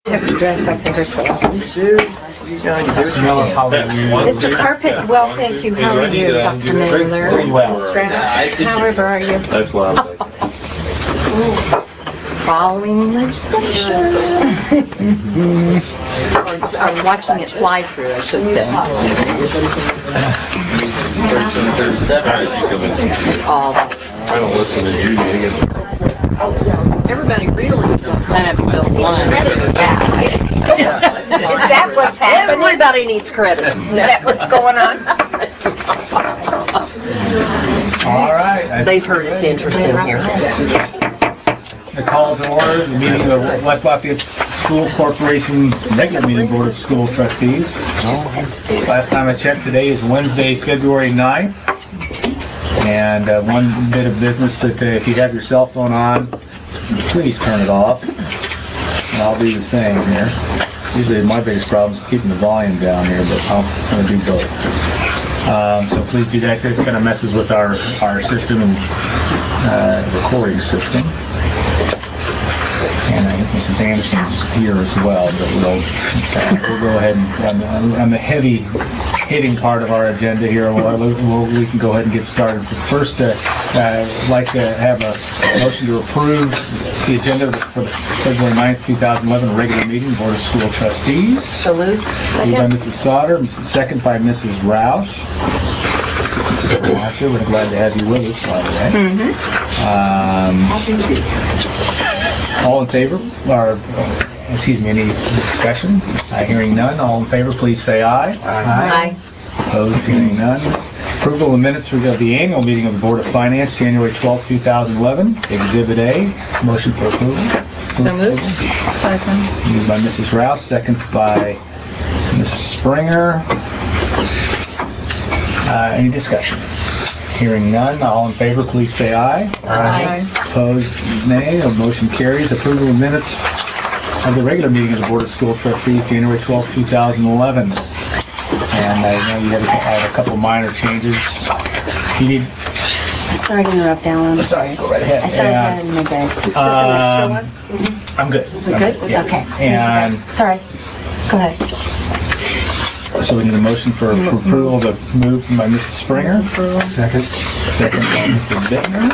have to dress up ever so often. Is the carpet? Well, thank you. How are you, Dr. Miller? Pretty well. However, are you? That's why I'm Following legislation. Or watching it fly through, I should say. 1337. That's all. I don't listen to Judy. Everybody really needs Senate Bill 1. Is that what's happening? Everybody needs credit. Is that what's going on? All right. They've heard it's interesting here. The call to order the meeting of the West Lafayette School Corporation regular meeting Board of School Trustees. Last time I checked, today is Wednesday, February 9th. And one bit of business that if you have your cell phone on, please turn it off. And I'll do the same here. Usually my biggest problem is keeping the volume down here, but I'm going to do both. So please do that. It kind of messes with our system and recording system. And I think Mrs. Anderson's here as well, but we'll go ahead and on the heavy hitting part of our agenda here, we can go ahead and get started. But first, I'd like to have a motion to approve the agenda for the February 9th, 2011 regular meeting, Board of School Trustees. So moved. Moved by Mrs. Sauter, second by Mrs. Roush. We're glad to have you with us, by the way. All in favor? Any discussion? Hearing none. All in favor, please say aye. Aye. Opposed? Hearing none. Approval of the minutes for the annual meeting of the Board of Finance, January 12, 2011. Exhibit A. Motion for approval. So moved. Second. Moved by Mrs. Rouse, second by Mrs. Springer. Any discussion? Hearing none. All in favor, please say aye. Aye. Opposed, nay. The motion carries. Approval of minutes of the regular meeting of the Board of School Trustees, January 12, 2011. And I know you had a couple minor changes. You need... Sorry to interrupt, Alan. That's all right. Go right ahead. I thought I had it in my bag. Is this an extra one? Mm-hmm. I'm good. Good? Yeah. Okay. And sorry. Go ahead. So we need a motion for approval of the move by Mrs. Springer. Second. Second by Mr. Bittner.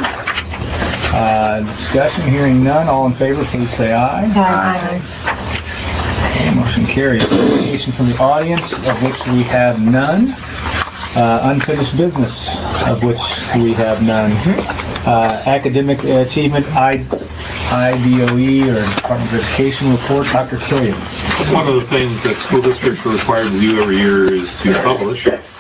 Discussion, hearing none. All in favor, please say aye. Aye. Okay, motion carries. Communication from the audience, of which we have none. Unfinished business, of which we have none. Academic achievement, IDOE, or Department of Education report. Dr. Killian. One of the things that school districts are required to do every year is to publish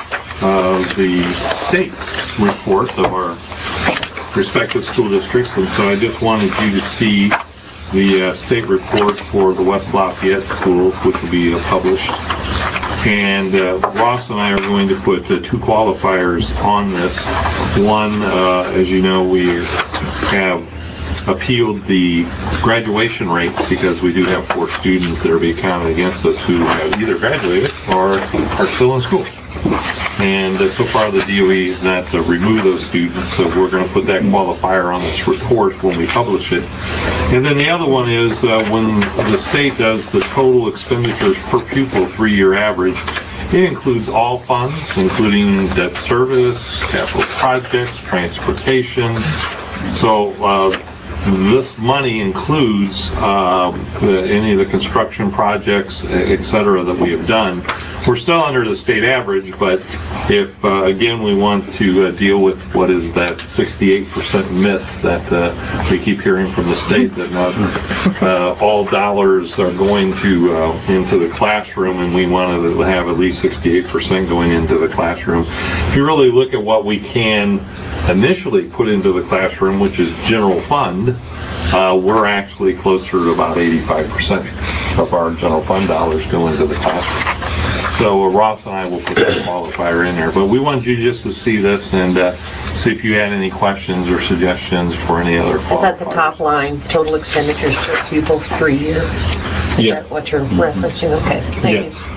the state's report of our respective school districts, and so I just wanted you to see the state report for the West Lafayette schools, which will be published. And Ross and I are going to put two qualifiers on this. One, as you know, we have appealed the graduation rates because we do have 4 students that are being counted against us who have either graduated or are still in school. And so far the DOE is not to remove those students, so we're going to put that qualifier on this report when we publish it. And then the other one is when the state does the total expenditures per pupil 3-year average, it includes all funds, including debt service, capital projects, transportation. So this money includes any of the construction projects, etc., that we have done. We're still under the state average, but if, again, we want to deal with what is that 68% myth that we keep hearing from the state, that not all dollars are going to into the classroom, and we want to have at least 68% going into the classroom. If you really look at what we can initially put into the classroom, which is general fund, we're actually closer to about 85% of our general fund dollars go into the classroom. So Ross and I will put that qualifier in there. But we wanted you just to see this and see if you had any questions or suggestions for any other qualifiers. Is that the top line, total expenditures per pupil 3 year? Is that what you're referencing? Okay, thank you.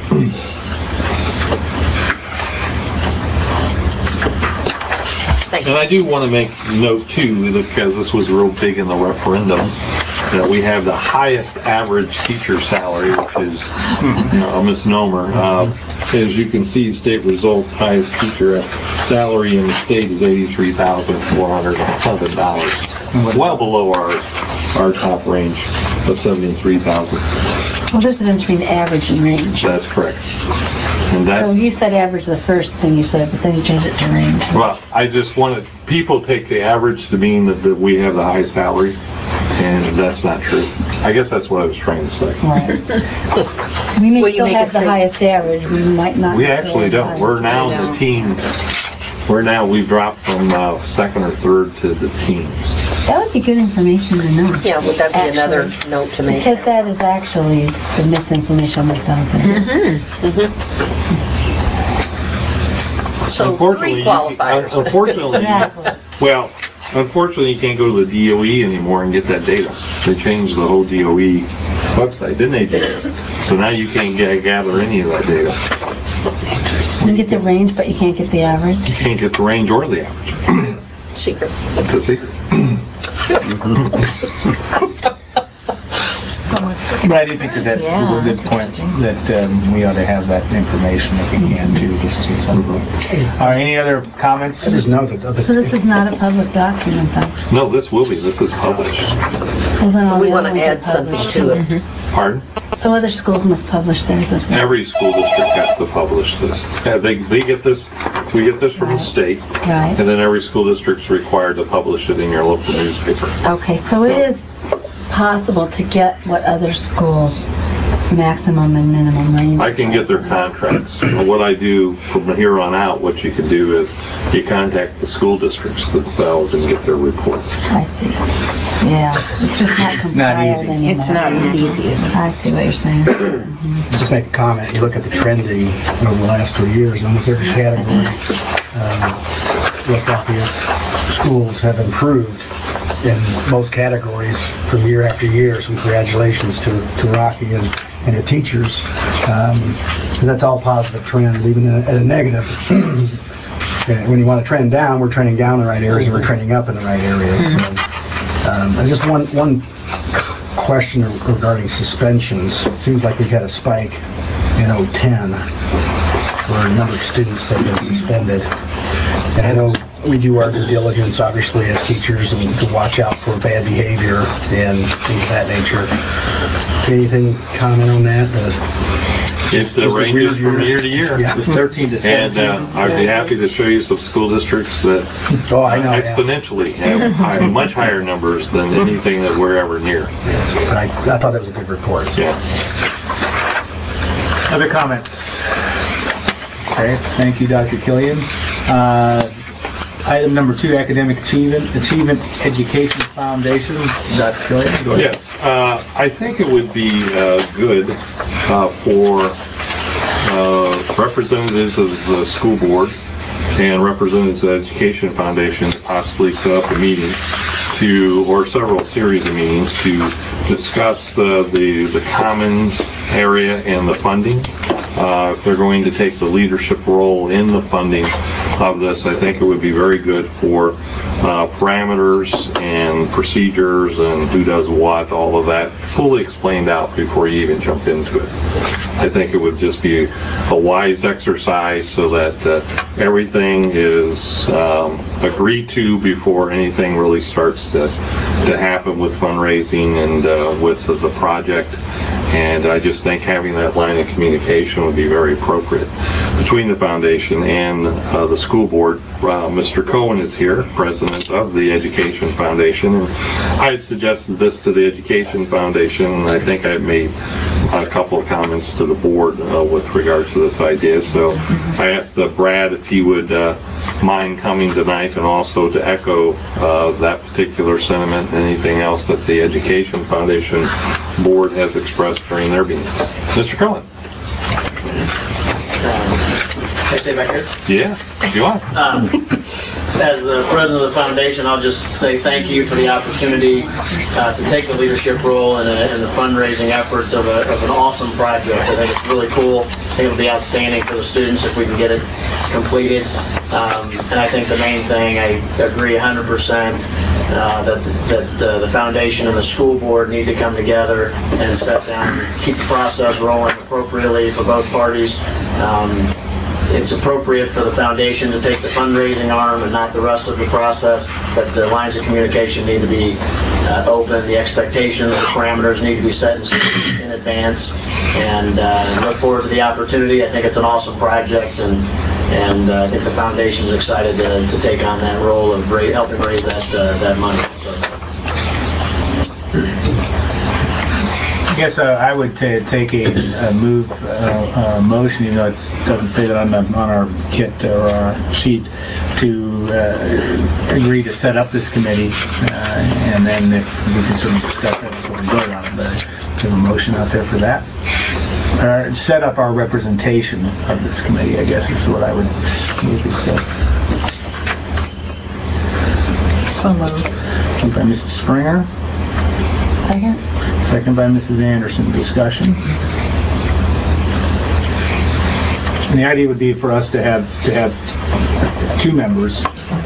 And I do want to make note, too, because this was real big in the referendums, that we have the highest average teacher salary, which is a misnomer. As you can see, state results, highest teacher salary in the state is $83,411, well below our top range of $73,000. Well, there's a difference between average and range. That's correct. And So you said average the first thing you said, but then you changed it to range. Well, I just wanted, people take the average to mean that we have the highest salary, and that's not true. I guess that's what I was trying to say. Right. We may still have the highest average, we might not. We actually don't. We're now in the teens. We've dropped from second or third to the teens. That would be good information to know. Yeah, would that be another note to make? Because that is actually the misinformation that's out there. So 3 qualifiers. Unfortunately, you can't go to the DOE anymore and get that data. They changed the whole DOE website, didn't they, Jay? So now you can't gather any of that data. You can get the range, but you can't get the average? You can't get the range or the average. Secret. It's a secret. But I do think that's a good point, that we ought to have that information if we can too, just to some point. All right, any other comments? So this is not a public document, though? No, this will be. This is published. Well, then all We the want other to ones add are something published. to it. Pardon? So other schools must publish theirs as well? Every school district has to publish this. They get this. We get this from the state, Right. and then every school district is required to publish it in your local newspaper. Okay, so it is possible to get what other schools' maximum and minimum range. I can get their contracts. What I do from here on out, what you can do is you contact the school districts themselves and get their reports. I see. Yeah, it's just not compiled easy. anymore. It's not as easy as it I see what you're saying. Just make a comment. You look at the trending over the last 3 years, almost every category, West Lafayette schools have improved in most categories from year after year. So congratulations to Rocky and the teachers. And that's all positive trends, even at a negative. When you want to trend down, we're trending down in the right areas, and we're trending up in the right areas. So, just one question regarding suspensions. It seems like we've had a spike in 2010 where a number of students have been suspended. And I know we do our due diligence, obviously, as teachers, and to watch out for bad behavior and things of that nature. Anything comment on that? It ranges from year to year. Yeah. It's 13 to 17. And I'd be happy to show you some school districts that exponentially have much higher numbers than anything that we're ever near. But I thought that was a good report. So. Yeah. Other comments? Okay, thank you, Dr. Killian. Item number 2, Academic Achievement Education Foundation. Dr. Killian, go ahead. Yes, I think it would be good for representatives of the school board and representatives of the Education Foundation to possibly set up a meeting or several series of meetings to discuss the commons area and the funding. If they're going to take the leadership role in the funding of this, I think it would be very good for parameters and procedures and who does what, all of that fully explained out before you even jump into it. I think it would just be a wise exercise so that everything is agreed to before anything really starts to happen with fundraising and with the project. And I just think having that line of communication would be very appropriate between the foundation and the school board. Mr. Cohen is here, president of the Education Foundation, and I had suggested this to the Education Foundation, and I think I made a couple of comments to the board with regard to this idea. So I asked Brad if he would mind coming tonight and also to echo that particular sentiment and anything else that the Education Foundation board has expressed during their meeting. Mr. Cohen. Can I stay back here? Yeah, if you want. As the president of the foundation, I'll just say thank you for the opportunity to take the leadership role in the fundraising efforts of an awesome project. I think it's really cool. I think it'll be outstanding for the students if we can get it completed. And I think the main thing, I agree 100% that the foundation and the school board need to come together and sit down and keep the process rolling appropriately for both parties. It's appropriate for the foundation to take the fundraising arm and not the rest of the process, but the lines of communication need to be open, the expectations, the parameters need to be set in advance, and look forward to the opportunity. I think it's an awesome project, and I think the foundation's excited to take on that role of helping raise that money. I guess I would take a motion, even though it doesn't say that on our kit or our sheet, to agree to set up this committee, and then if we can certainly discuss that before we vote on it. But I have a motion out there for that. Set up our representation of this committee, I guess, is what I would move to say. So moved. Moved by Mrs. Springer. Second? Second by Mrs. Anderson. Discussion. And the idea would be for us to have 2 members,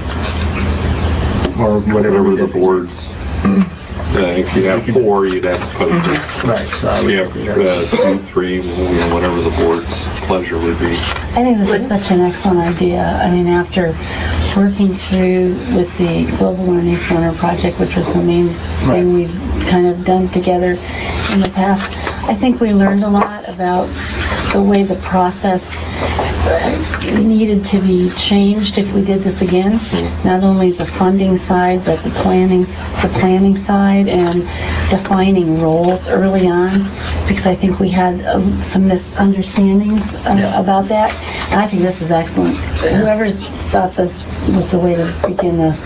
or whatever the boards. If you have 4, you'd have to post it. Right. So I If would you have 2, 3, whatever the board's pleasure would be. I think this is such an excellent idea. I mean, after working through with the Global Learning Center project, which was the main thing we've kind of done together in the past, I think we learned a lot about the way the process needed to be changed if we did this again. Not only the funding side, but the planning side, and defining roles early on, because I think we had some misunderstandings about that. And I think this is excellent. Whoever's thought this was the way to begin this,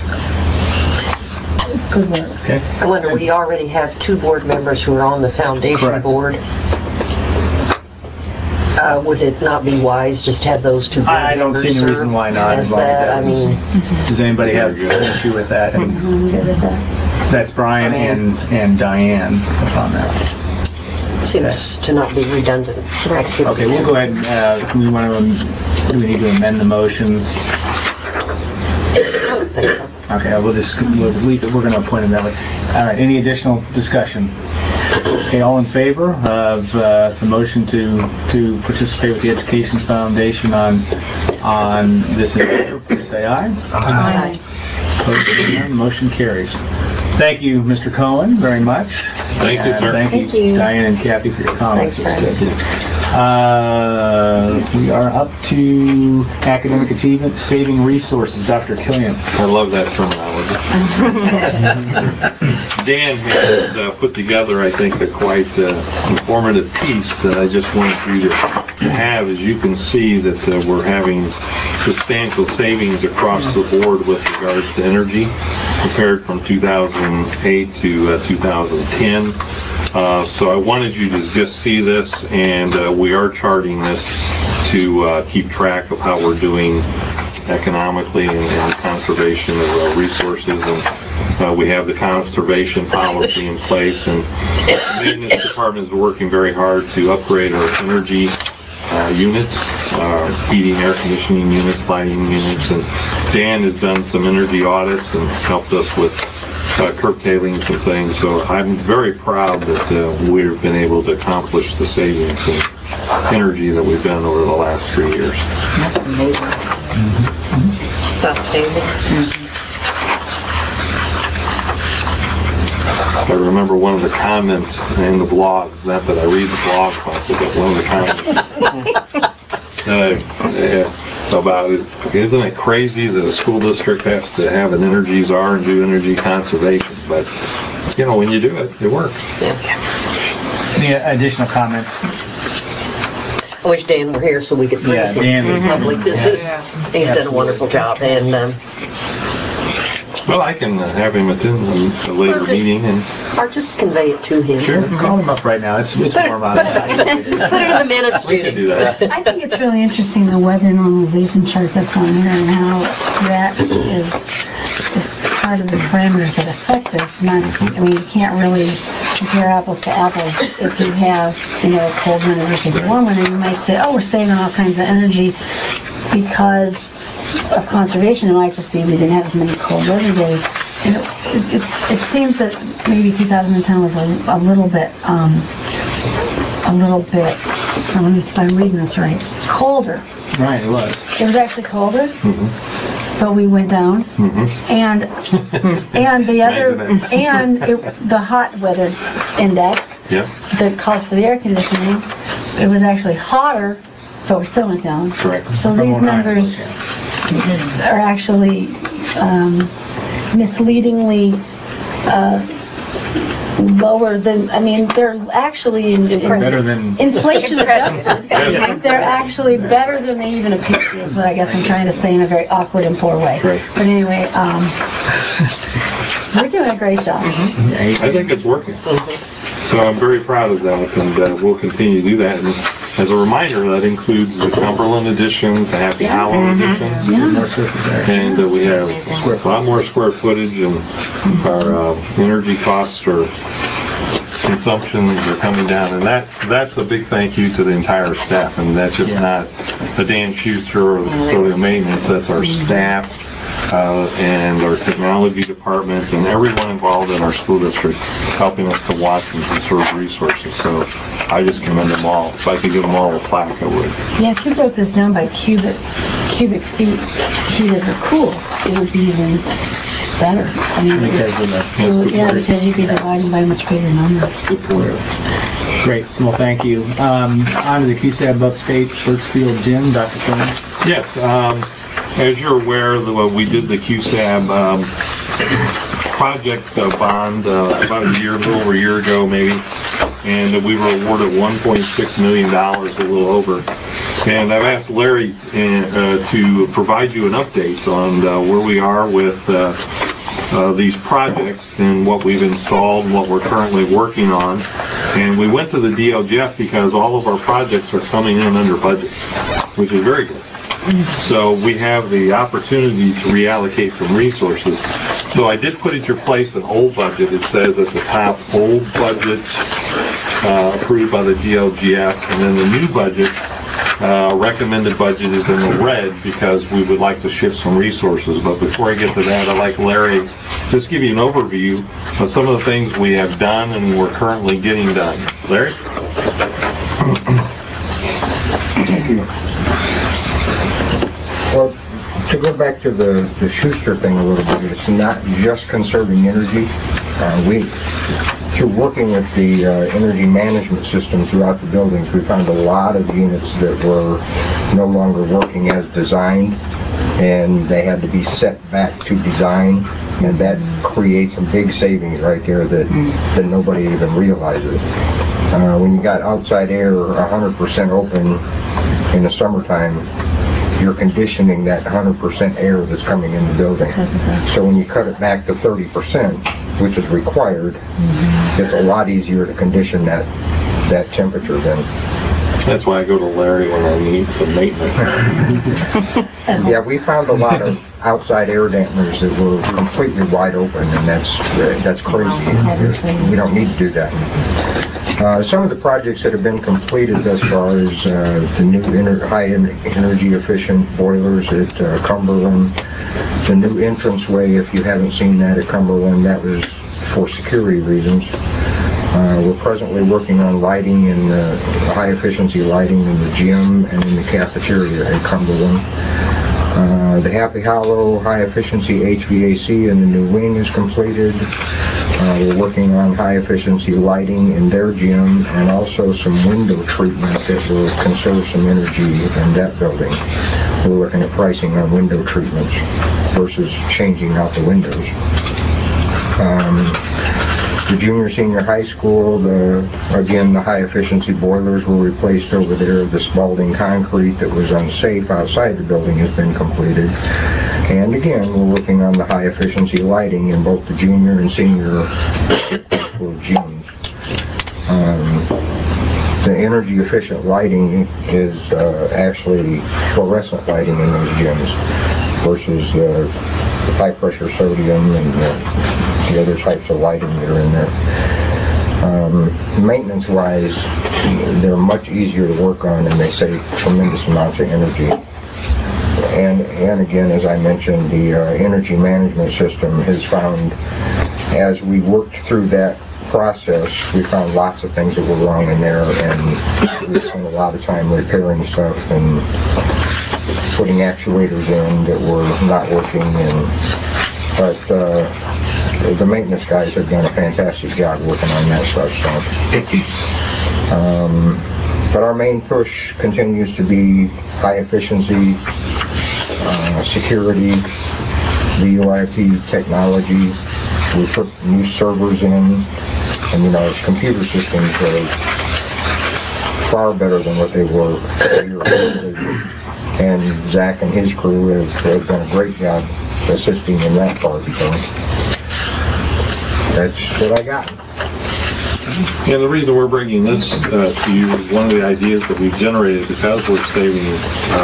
good work. Okay. I wonder, we already have 2 board members who are on the foundation board. Would it not be wise just to have those 2 board members? I don't see any reason why not. As long as does anybody have an issue with that? I'm good with that. That's Brian and Diane on that. Seems to not be redundant activity. Okay, we'll go ahead and do we need to amend the motion? I don't think so. Okay, we'll leave it. We're going to appoint him that way. All right, any additional discussion? Okay, all in favor of the motion to participate with the Education Foundation on this endeavor, please say aye. Aye. Opposed, none. Motion carries. Thank you, Mr. Cohen, very much. Thank you, sir. Thank you, Diane and Kathy, for your comments. Thanks, We are up to academic achievement, saving resources. Dr. Killian. I love that terminology. Dan has put together, I think, a quite informative piece that I just wanted you to have. As you can see, that we're having substantial savings across the board with regards to energy compared from 2008 to 2010. So I wanted you to just see this, and we are charting this to keep track of how we're doing economically and conservation of resources. And we have the conservation policy in place, and the maintenance department is working very hard to upgrade our energy units, heating, air conditioning units, lighting units, and Dan has done some energy audits and helped us with curtailing some things. So I'm very proud that we've been able to accomplish the savings in energy that we've done over the last 3 years. That's amazing. It's outstanding. I remember one of the comments in the blogs, not that I read the blog but one of the comments about it, isn't it crazy that a school district has to have an energy czar and do energy conservation? But, when you do it, it works. Any additional comments? I wish Dan were here so we could praise him in public. He's done a wonderful job, and well, I can have him attend a later meeting, or just convey it to him. Sure. Call him up right now. It's warm outside. Put it in the minutes, We Judy. can do that. I think it's really interesting, the weather normalization chart that's on there, and how that is part of the parameters that affect us. You can't really compare apples to apples. If you have, a cold winter versus a warm winter, you might say, oh, we're saving all kinds of energy. because of conservation, it might just be we didn't have as many cold weather days. And it seems that maybe 2010 was a little bit, let me see if I'm reading this right, colder. Right, it was. It was actually colder, but we went down. And the other, the hot weather index that calls for the air conditioning, it was actually hotter, but we still went down. Correct. So these numbers are actually misleadingly lower than, they're actually Better than inflation adjusted. They're actually better than they even appear to be, is what I guess I'm trying to say in a very awkward and poor way. Right. But anyway, we're doing a great job. I think it's working. So I'm very proud of that, and we'll continue to do that. And as a reminder, that includes the Cumberland edition, the Happy Hollow editions, and we have a lot more square footage, and our energy costs or consumptions are coming down. And that's a big thank you to the entire staff. And that's just not the Dan Schuster or the custodial maintenance. That's our staff. And our technology department and everyone involved in our school district helping us to watch and conserve resources. So I just commend them all. If I could give them all a plaque, I would. Yeah, if you broke this down by cubic feet heated or cool, it would be even better. Because you'd be dividing by a much bigger number. Good point. Great. Well, thank you. On to the QSAB Upstate Birchfield Gym, Dr. Quinn. Yes. As you're aware, we did the QSAB project bond about a little over a year ago maybe, and we were awarded $1.6 million, a little over. And I've asked Larry to provide you an update on where we are with these projects and what we've installed and what we're currently working on. And we went to the DLGF because all of our projects are coming in under budget, which is very good. So we have the opportunity to reallocate some resources. So I did put at your place an old budget. It says at the top, old budget approved by the DLGF, and then the new budget, recommended budget is in the red because we would like to shift some resources. But before I get to that, I'd like Larry just give you an overview of some of the things we have done and we're currently getting done. Larry? Thank you. Well, to go back to the Schuster thing a little bit, it's not just conserving energy. Through working with the energy management system throughout the buildings, we found a lot of units that were no longer working as designed, and they had to be set back to design, and that creates some big savings right there that nobody even realizes. When you got outside air 100% open in the summertime, you're conditioning that 100% air that's coming in the building. So when you cut it back to 30%, which is required, it's a lot easier to condition that temperature then. That's why I go to Larry when I need some maintenance. Yeah, we found a lot of outside air dampeners that were completely wide open, and that's crazy. We don't need to do that. Some of the projects that have been completed thus far is the new high energy efficient boilers at Cumberland, the new entranceway. If you haven't seen that at Cumberland, that was for security reasons. We're presently working on lighting and high efficiency lighting in the gym and in the cafeteria at Cumberland. The Happy Hollow high efficiency HVAC in the new wing is completed. We're working on high efficiency lighting in their gym and also some window treatment that will conserve some energy in that building. We're looking at pricing on window treatments versus changing out the windows. The junior senior high school, the high efficiency boilers were replaced over there. The Spalding concrete that was unsafe outside the building has been completed. And again, we're working on the high efficiency lighting in both the junior and senior school gyms. The energy efficient lighting is actually fluorescent lighting in those gyms versus the high pressure sodium and the other types of lighting that are in there. Maintenance wise, they're much easier to work on and they save tremendous amounts of energy. And again, as I mentioned, the energy management system has found, as we worked through that process, we found lots of things that were wrong in there, and we spent a lot of time repairing stuff and putting actuators in that were not working. But the maintenance guys have done a fantastic job working on that stuff. But our main push continues to be high efficiency, security, VoIP technology. We put new servers in, and our computer systems are far better than what they were a year ago. And Zach and his crew have done a great job assisting in that part. So that's what I got. And the reason we're bringing this to you is one of the ideas that we've generated because we're saving,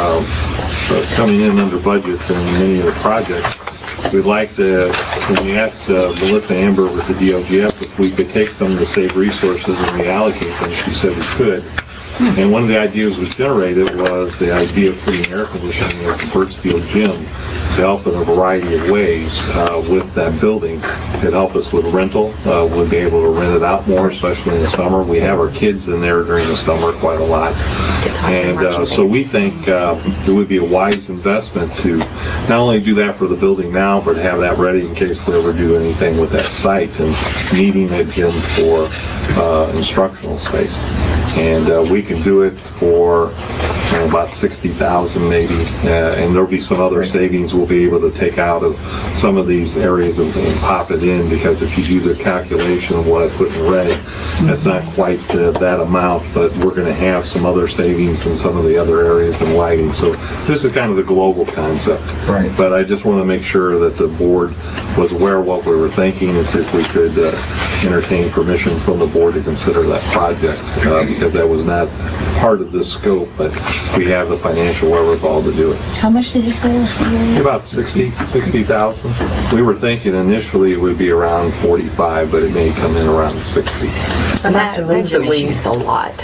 coming in under budgets in many of the projects. We'd like to, when we asked Melissa Amber with the DOGF if we could take some of the saved resources and reallocate them, she said we could. And one of the ideas was generated was the idea of putting air conditioning at the Birchfield Gym to help in a variety of ways with that building. It'd help us with rental. We'd be able to rent it out more, especially in the summer. We have our kids in there during the summer quite a lot. And so we think it would be a wise investment to not only do that for the building now, but have that ready in case we ever do anything with that site and needing a gym for instructional space. And we can do it for about $60,000 maybe, and there'll be some other savings we'll be able to take out of some of these areas and pop it in, because if you do the calculation of what I put in red, that's not quite that amount, but we're going to have some other savings in some of the other areas in lighting. So this is kind of the global concept. Right. But I just want to make sure that the board was aware of what we were thinking and see if we could entertain permission from the board to consider that project, because that was not part of the scope, but we have the financial wherewithal to do it. How much did you say was the About 60,000. We were thinking initially it would be around 45, but it may come in around 60. I'd like to move that we used a lot.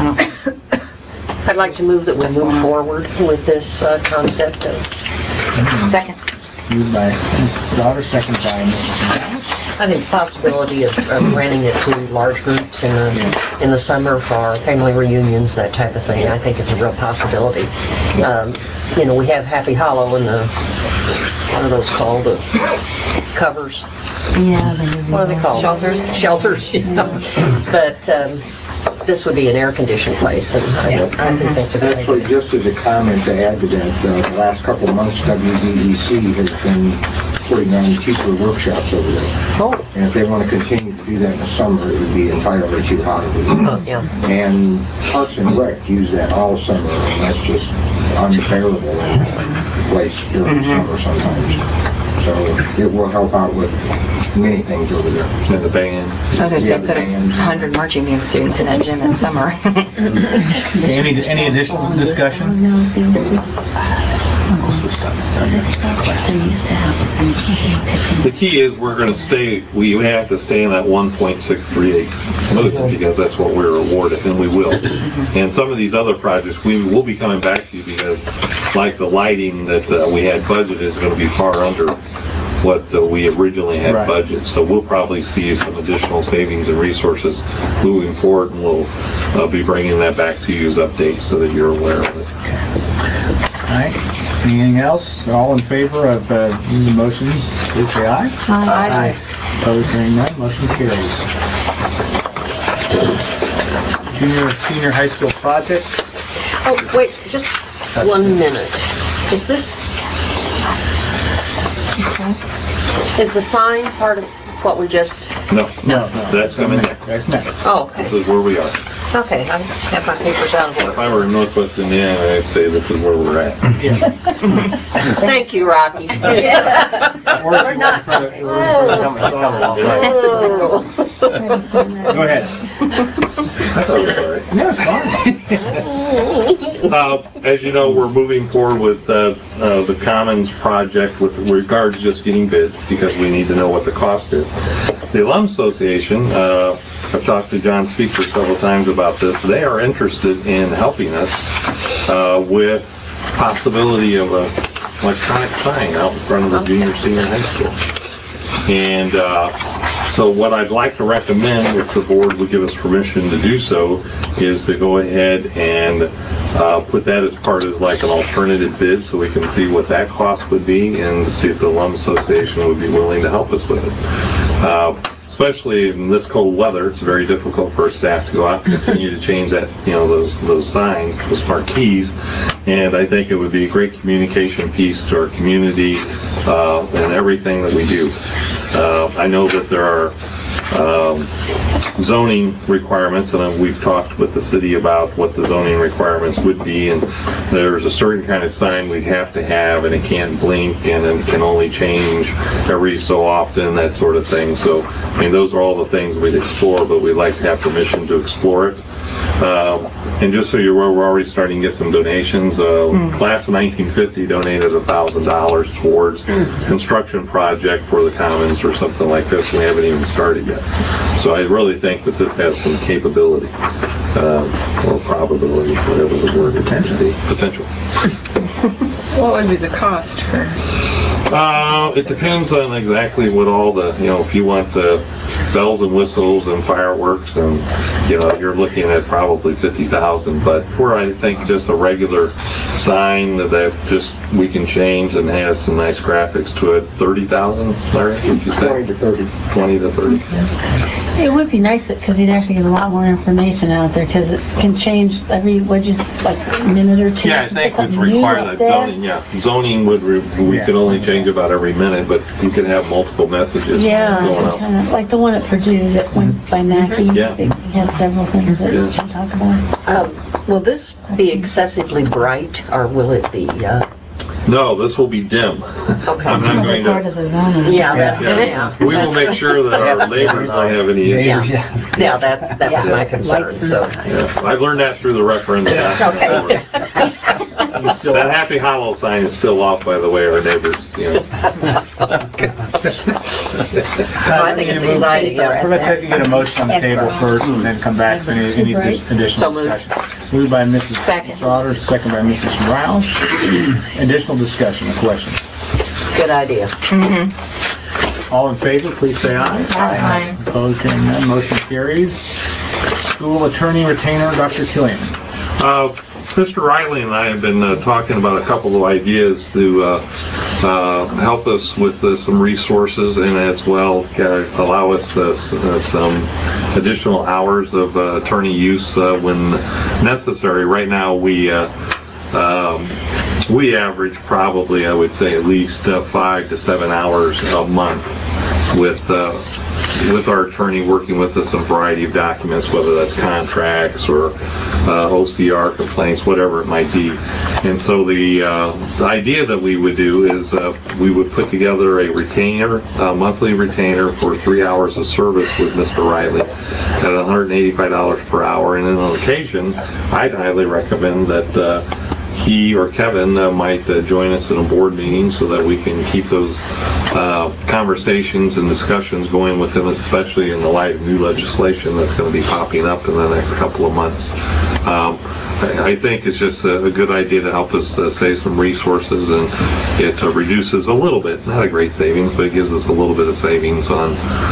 I'd like to move that we move forward with this concept. Second. Moved by Mrs. Sauter, second by Mrs. Nash. I think the possibility of renting it to large groups in the summer for our family reunions, that type of thing, I think it's a real possibility. We have Happy Hollow and what are those called? Covers. Yeah. What are they called? Shelters. But this would be an air-conditioned place, and I think that's a good Actually, idea. just as a comment to add to that, the last couple of months, WDEC has been putting on teacher workshops over there. Oh. And if they want to continue to do that in the summer, it would be entirely too hot over there. Yeah. And Parks and Rec use that all summer, and that's just unbearable in that place during the summer sometimes. So it will help out with many things over there. And the band. I was going to say, put 100 marching band students in that gym in summer. Any additional discussion? The key is we're going to stay, we have to stay in that 1.638 million because that's what we're awarded, and we will. And some of these other projects, we will be coming back to you because, like the lighting that we had budgeted is going to be far under what we originally had budgeted. So we'll probably see some additional savings and resources moving forward, and we'll be bringing that back to you as updates so that you're aware of it. All right. Anything else? All in favor of the motion, please say aye. Aye. Opposed, hearing none, motion carries. Senior high school project. Oh, wait, just 1 minute. Is the sign part of what we just... No. That's coming next. That's next. Oh, okay. This is where we are. Okay, I have my papers out of order. If I were in Northwest Indiana, I'd say this is where we're at. Thank you, Rocky. We're not. Go ahead. I thought it was all right. Yeah, it's fine. As you know, we're moving forward with the Commons project with regards to just getting bids because we need to know what the cost is. The Alum Association, I've talked to John Speaker several times about this. They are interested in helping us with possibility of electronic sign out in front of the junior, senior high school. And so what I'd like to recommend, if the board would give us permission to do so, is to go ahead and put that as part of like an alternative bid so we can see what that cost would be and see if the Alum Association would be willing to help us with it. Especially in this cold weather, it's very difficult for our staff to go out and continue to change that, those signs, those marquees. And I think it would be a great communication piece to our community and everything that we do. I know that there are zoning requirements, and we've talked with the city about what the zoning requirements would be, and there's a certain kind of sign we'd have to have, and it can't blink, and it can only change every so often, that sort of thing. So, I mean, those are all the things we'd explore, but we'd like to have permission to explore it. And just so you're aware, we're already starting to get some donations. Class of 1950 donated $1,000 towards construction project for the Commons or something like this. We haven't even started yet. So I really think that this has some capability or probability, whatever the word is. Potential. What would be the cost for? It depends on exactly what all the, if you want the bells and whistles and fireworks, and you're looking at probably $50,000. But for, I think, just a regular sign that just we can change and has some nice graphics to it, $30,000. Larry, what'd you say? 20 to 30. 20 to 30. It would be nice because you'd actually get a lot more information out there because it can change every, like a minute or two. Yeah, I think it's require that zoning. Yeah, zoning would we could only change about every minute, but you could have multiple messages going out. Kind of like the one at Purdue that went by Mackey. Yeah. It has several things that you can talk about. Will this be excessively bright, or will it be? No, this will be dim. Okay. I'm not going Part of the zoning. Yeah. We will make sure that our neighbors don't have any issues. Yeah, that was my concern. So. I've learned that through the referendum. Okay. That Happy Hollow sign is still off, by the way, our neighbors. I think it's exciting. So let's have you get a motion on the table first and then come back for any additional discussion. Moved by Mrs. Sauter, second by Mrs. Roush. Additional discussion or questions? Good idea. All in favor, please say aye. Aye. Opposed, hearing none, motion carries. School attorney retainer, Dr. Killian. Mr. Riley and I have been talking about a couple of ideas to help us with some resources and as well allow us some additional hours of attorney use when necessary. Right now we average probably, I would say, at least 5 to 7 hours a month with our attorney working with us on a variety of documents, whether that's contracts or OCR complaints, whatever it might be. And so the idea that we would do is we would put together a retainer, a monthly retainer for 3 hours of service with Mr. Riley at $185 per hour. And then on occasion, I'd highly recommend that he or Kevin might join us in a board meeting so that we can keep those conversations and discussions going with them, especially in the light of new legislation that's going to be popping up in the next couple of months. I think it's just a good idea to help us save some resources, and it reduces a little bit, not a great savings, but it gives us a little bit of savings on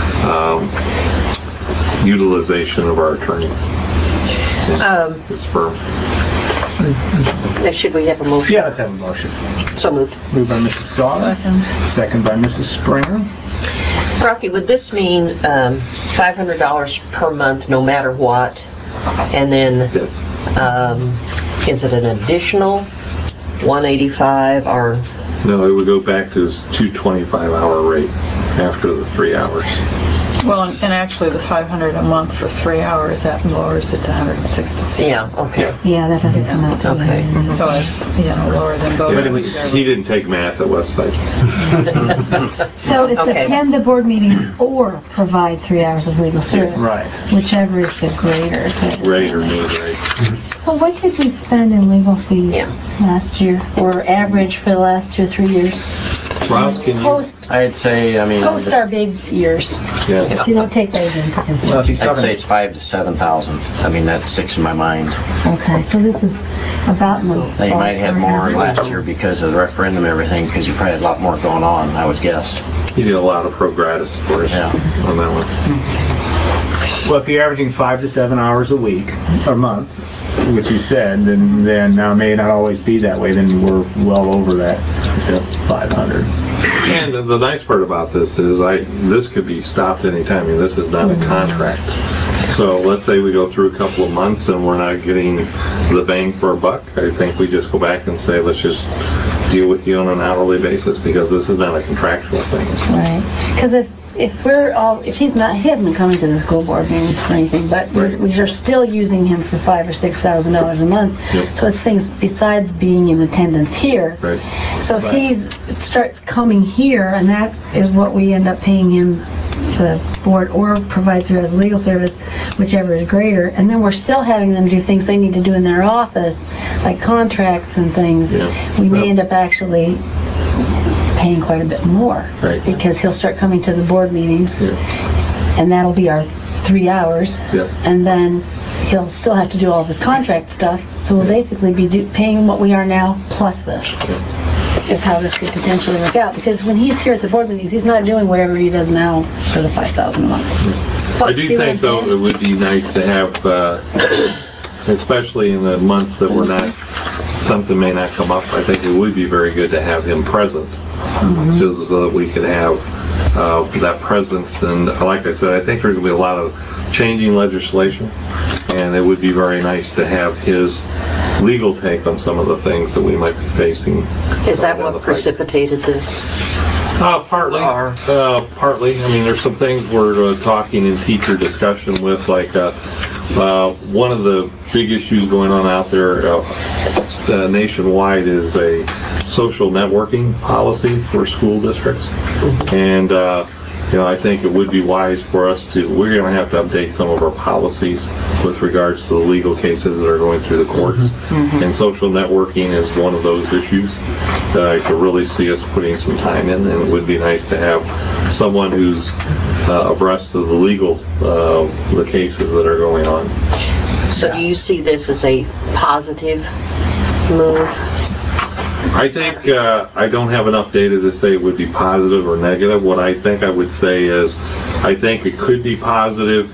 utilization of our attorney. This firm. Should we have a motion? Yeah, let's have a motion. So moved. Moved by Mrs. Sauter. Second by Mrs. Springer. Rocky, would this mean $500 per month no matter what? And then Yes. Is it an additional $185 or? No, it would go back to his 225-hour rate after the 3 hours. Well, and actually the $500 a month for 3 hours, that lowers it to $166. Yeah, okay. Yeah, that doesn't come out to Okay. So it's, lower than both. But he didn't take math at Westside. So it's Okay. attend the board meetings or provide 3 hours of legal service. Right. Whichever is the greater. Greater means right. So what did we spend in legal fees last year, or average for the last 2 or 3 years? Ross, can you? I'd say, Post our big years. Yeah. If you don't take those into Well, consideration. if he's I'd talking, say it's 5,000 to 7,000. That sticks in my mind. Okay, so this is about in the Now, you might have more ballpark. last year because of the referendum and everything, because you probably had a lot more going on, I would guess. You did a lot of pro gratis for us Yeah. on that one. well, if you're averaging 5 to 7 hours a week, or month, which you said, then now it may not always be that way, then we're well over that 500. And the nice part about this is this could be stopped anytime. I mean, this is not a contract. So let's say we go through a couple of months and we're not getting the bang for a buck. I think we just go back and say, let's just deal with you on an hourly basis, because this is not a contractual thing. Right, because if he hasn't been coming to the school board meetings for anything, but we are still using him for $5,000 or $6,000 a month. Yep. So it's things besides being in attendance here. Right. So if he starts coming here, and that is what we end up paying him for the board, or provide through as legal service, whichever is greater, and then we're still having them do things they need to do in their office, like contracts and things, we may end up actually paying quite a bit more, Right. because he'll start coming to the board meetings, and that'll be our 3 hours, and then he'll still have to do all of his contract stuff, so we'll basically be paying what we are now plus this. Is how this could potentially work out, because when he's here at the board meetings, he's not doing whatever he does now for the $5,000 a month. I do think, though, it would be nice to have, especially in the months that we're not, something may not come up, I think it would be very good to have him present, just so that we could have that presence. And like I said, I think there's going to be a lot of changing legislation, and it would be very nice to have his legal take on some of the things that we might be facing. Is that what precipitated this? Partly. Partly. I mean, there's some things we're talking in teacher discussion with, like one of the big issues going on out there nationwide is a social networking policy for school districts. And I think it would be wise for us we're going to have to update some of our policies with regards to the legal cases that are going through the courts. And social networking is one of those issues that I could really see us putting some time in, and it would be nice to have someone who's abreast of the legal, the cases that are going on. So do you see this as a positive move? I think I don't have enough data to say it would be positive or negative. What I think I would say is I think it could be positive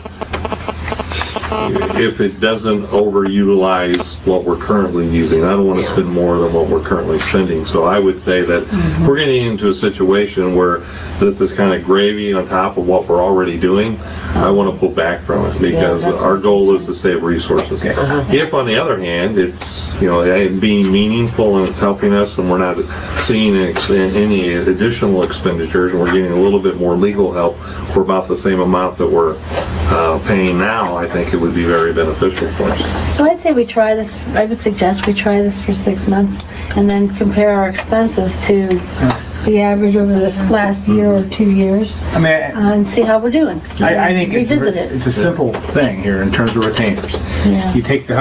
if it doesn't overutilize what we're currently using. I don't want to spend more than what we're currently spending. So I would say that if we're getting into a situation where this is kind of gravy on top of what we're already doing, I want to pull back from it, because our goal is to save resources. If, on the other hand, it's being meaningful and it's helping us, and we're not seeing any additional expenditures, and we're getting a little bit more legal help for about the same amount that we're paying now, I think it would be very beneficial for us. So I'd say we try this. I would suggest we try this for 6 months, and then compare our expenses to the average over the last year or 2 years, and see how we're doing. I think revisit it's a simple thing here in terms of retainers. Yeah. You take the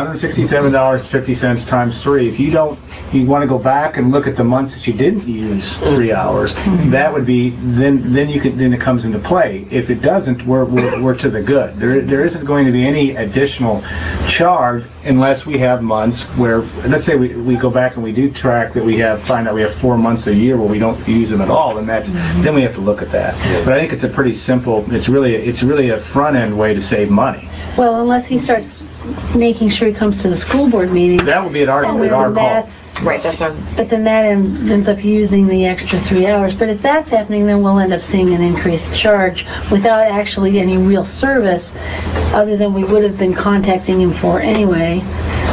$167.50 times 3. If you want to go back and look at the months that you didn't use 3 hours, that would be then it comes into play. If it doesn't, we're to the good. There isn't going to be any additional charge unless we have months where, let's say we go back and we do track that find out we have 4 months a year where we don't use them at all, and then we have to look at that. But I think it's a pretty simple. It's really a front end way to save money. Well, unless he starts making sure he comes to the school board meetings. That would be at our call. Right, that's our. But then that ends up using the extra 3 hours. But if that's happening, then we'll end up seeing an increased charge without actually any real service, other than we would have been contacting him for anyway.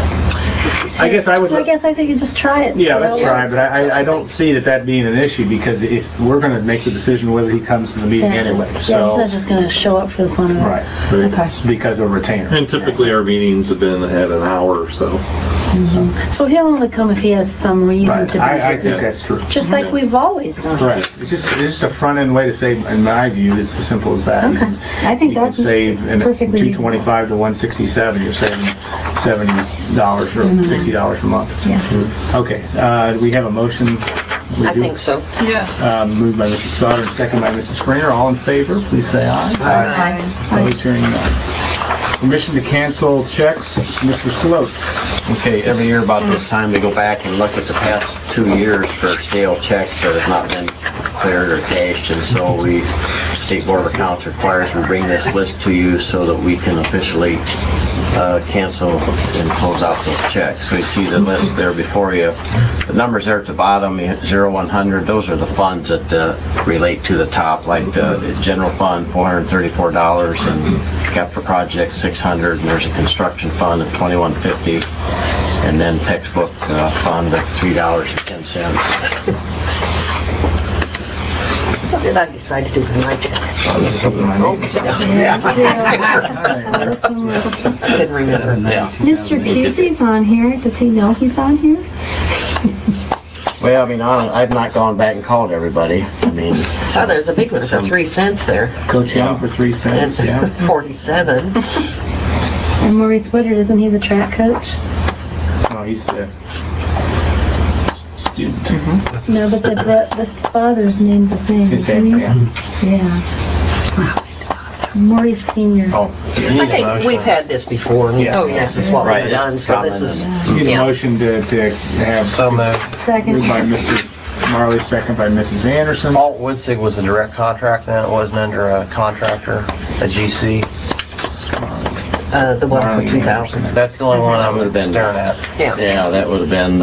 So, I guess I think you just try it. Yeah, let's try. But I don't see that being an issue, because if we're going to make the decision whether he comes to the meeting anyway. Yeah, he's not just going to show up for the fun of it. Right. Okay. It's because of retainer. And typically our meetings have been at an hour or so. So he'll only come if he has some reason to be I here. think that's true. Just like we've always done. Right. It's just a front end way to save. In my view, it's as simple as that. Okay. I think you that's can save perfectly $225 to $167. You're saving $70 or $60 a month. Yeah. Okay. Do we have a motion I think so. Yes. Moved by Mrs. Sauter and second by Mrs. Springer. All in favor, please say aye. Aye. Opposed, hearing none. Permission to cancel checks, Mr. Sloat. Okay, every year about this time, we go back and look at the past 2 years for stale checks that have not been cleared or cashed, and so State Board of Accounts requires we bring this list to you so that we can officially cancel and close out those checks. So you see the list there before you. The numbers there at the bottom, 0, 100, those are the funds that relate to the top, like the general fund, $434, and capital projects, $600, and there's a construction fund of $21.50, and then textbook fund of $3.10. What did I decide to do tonight? Something I need. I didn't remember. Mr. Pusey's on here. Does he know he's on here? Well, I mean, I've not gone back and called everybody. I mean, Oh, there's a big one for 3 cents there. Coach Young for 3 cents, And yeah. 47. And Maurice Woodard, isn't he the track coach? No, he's the student. No, but the father's named the same. His name, yeah. Yeah. Maurice Senior. oh, I think we've had this before. And Yeah. This is what Right. we've done, so this is... Need a Yeah. motion to have Second. moved by Mr. Marley, second by Mrs. Anderson. Alt Woodsig was a direct contract then, it wasn't under a contractor, a GC. The one for 2000. That's the only one That would've I'm been- staring at. yeah, that would have been,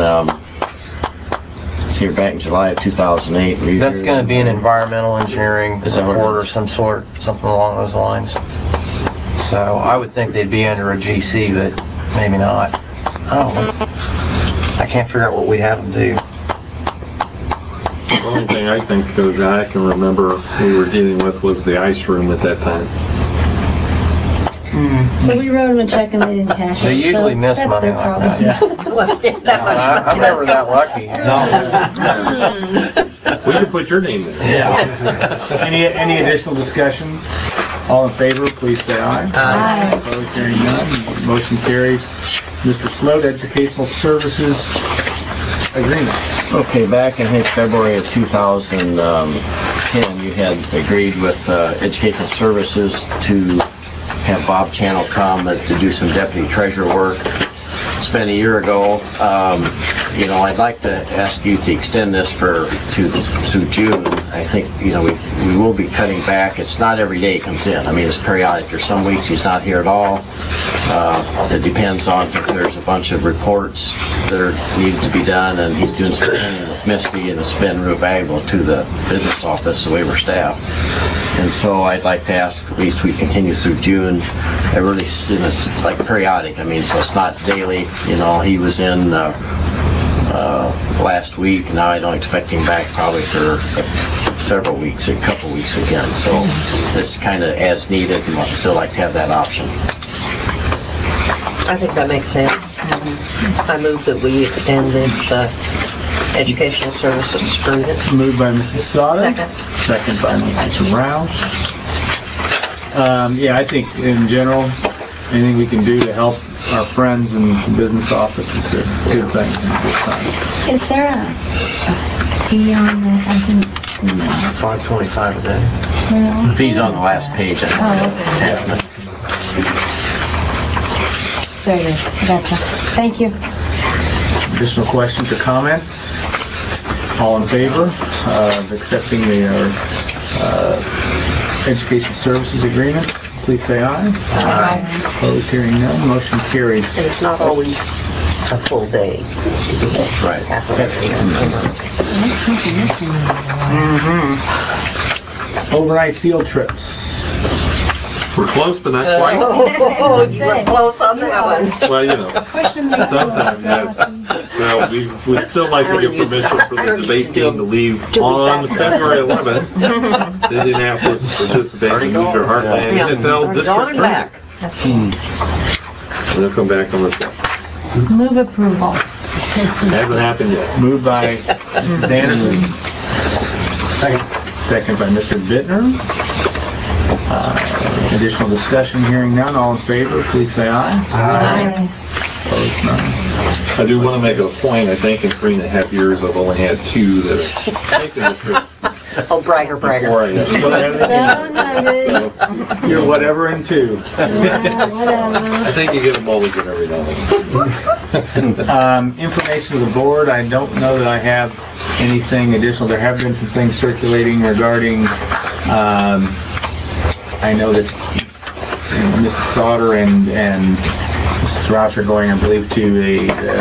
see, back in July of 2008. That's gonna be an environmental engineering Is that what it report or is? some sort, something along those lines. So I would think they'd be under a GC, but maybe not. I don't know. I can't figure out what we have them do. The only thing I think that I can remember we were dealing with was the ice room at that time. So we wrote him a check and they didn't cash it. They usually so miss that's money their like problem. that. Well, it's that much. I'm never that lucky. We can put your name there. Any additional discussion? All in favor, please say aye. Aye. Opposed, hearing none. Motion carries. Mr. Sloat, Educational Services Agreement. Okay, back in, I think, February of 2010, you had agreed with Educational Services to have Bob Channel come to do some deputy treasurer work. It's been a year ago. I'd like to ask you to extend this through June. I think, we will be cutting back. It's not every day he comes in. I mean, it's periodic. There's some weeks he's not here at all. It depends on if there's a bunch of reports that are needed to be done, and he's doing some training with Misty, and it's been real valuable to the business office, the way we're staffed. And so I'd like to ask at least we continue through June. It's like periodic. I mean, so it's not daily. He was in last week. Now I don't expect him back probably for several weeks, a couple weeks again. So it's kind of as needed, and I'd still like to have that option. I think that makes sense. I move that we extend this educational services agreement. Moved by Mrs. Sauter. Second. Second by Mrs. Rouse. I think in general, anything we can do to help our friends in the business office is a good thing at this time. Is there a fee on this? I didn't see that. $5.25 a day. Well, If he's on the last page, I attachment. there it is. Gotcha. Thank you. Additional questions or comments? All in favor of accepting the Education Services Agreement, please say aye. Aye. Opposed, hearing none, motion carries. And it's not always a full day. Right. Overnight field trips. We're close, but not quite. Oh, you were close on that one. Well, sometimes, yes. Well, we'd still like to give permission for the debate team to leave on February 11th to Indianapolis to participate in the Hoosier Heartland NFL District back. Tournament. And they'll come back on the 12th. Move approval. Hasn't happened yet. Moved by Mrs. Anderson. Second by Mr. Bittner. Additional discussion, hearing none. All in favor, please say aye. Aye. Opposed, none. I do want to make a point. I think in 3.5 years, I've only had 2 that have taken the trip. Oh, bragger. Before I got You're whatever and 2. I think you get a mulligan every now and then. Information to the board, I don't know that I have anything additional. There have been some things circulating regarding, I know that Mrs. Sauter and Mrs. Roush are going, I believe, to a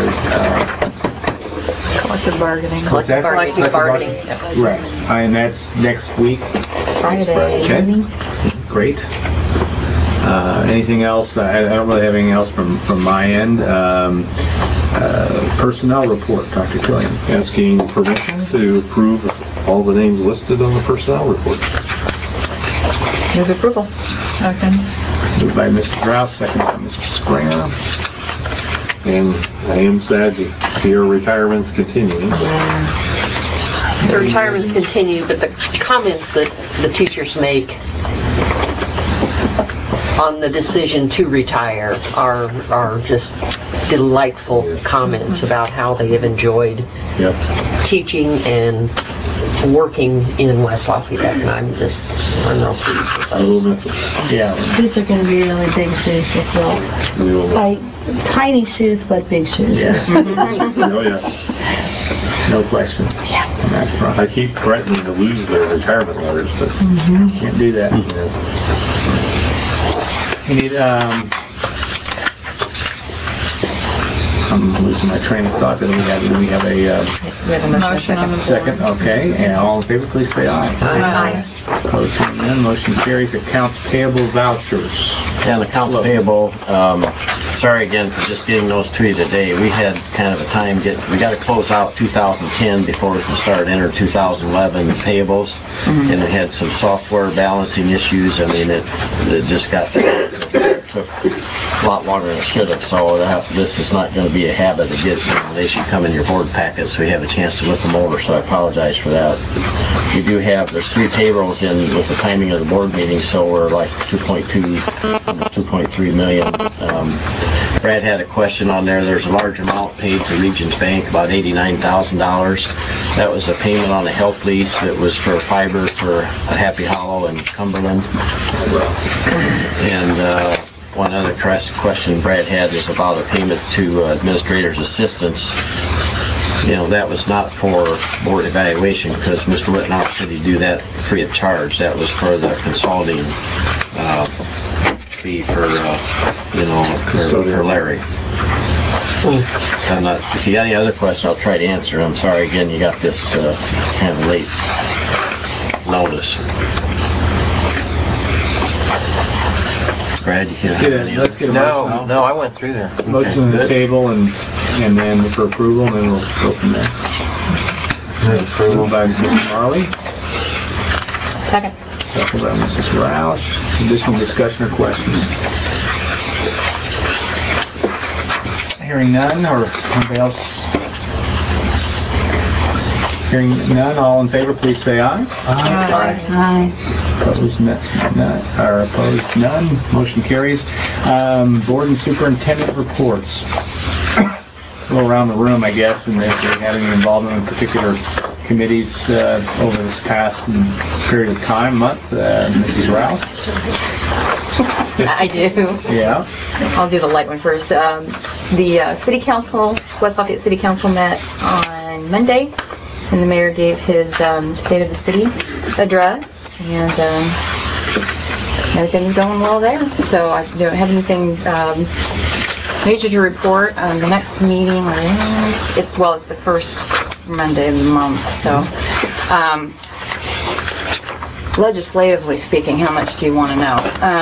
Collective bargaining. Collective bargaining. Right, and that's next week. Friday Okay. evening. Great. Anything else? I don't really have anything else from my end. Personnel report, Dr. Killian. Asking permission to approve all the names listed on the personnel report. Move approval. Second. Moved by Mrs. Rouse, second by Mrs. Springer. And I am sad to see our retirements continuing. The retirements continue, but the comments that the teachers make on the decision to retire are just delightful comments about how they have enjoyed teaching and working in West Lafayette, and I'm real pleased with I will those. miss it. Yeah. These are going to be really big shoes to fill. We will. Like tiny shoes, but big shoes. Yeah. Oh, yeah. No question. Yeah. On that front. I keep threatening to lose their retirement letters, but Can't do that. We need, I'm losing my train of thought. Do we have a We have a motion on the board. second? Okay, and all in favor, please say aye. Aye. Opposed, hearing none, motion carries. Accounts payable vouchers. And accounts payable, sorry again for just getting those to you today. We had kind of a time we got to close out 2010 before we can start enter 2011 payables. And it had some software balancing issues. I mean, it just took a lot longer than it should have. So this is not going to be a habit to get. They should come in your board packet so we have a chance to look them over. So I apologize for that. We do there's 3 payrolls in with the timing of the board meeting, so we're like 2.3 million. Brad had a question on there. There's a large amount paid to Regions Bank, about $89,000. That was a payment on a health lease. It was for fiber for Happy Hollow and Cumberland. And one other question Brad had was about a payment to administrator's assistants. That was not for board evaluation because Mr. Whitnock said he'd do that free of charge. That was for the consulting fee for Larry. If you got any other questions, I'll try to answer. I'm sorry again, you got this kind of late notice. Brad, you can't have any Let's get a motion. No, I went through there. Motion on the table and then for approval, and then we'll go from there. Moved by Mrs. Marley. Second. Second by Mrs. Roush. Additional discussion or questions? Hearing none, or anybody else? Hearing none, all in favor, please say aye. Aye. Opposed, none. Motion carries. Board and superintendent reports. Go around the room, I guess, and if they have any involvement in particular committees over this past period of time, month. Mrs. Rouse? I do. Yeah. I'll do the light one first. The City Council, West Lafayette City Council met on Monday, and the mayor gave his State of the City address, and everything's going well there. So I don't have anything major to report. The next meeting it's the first Monday of the month. So legislatively speaking, how much do you want to know?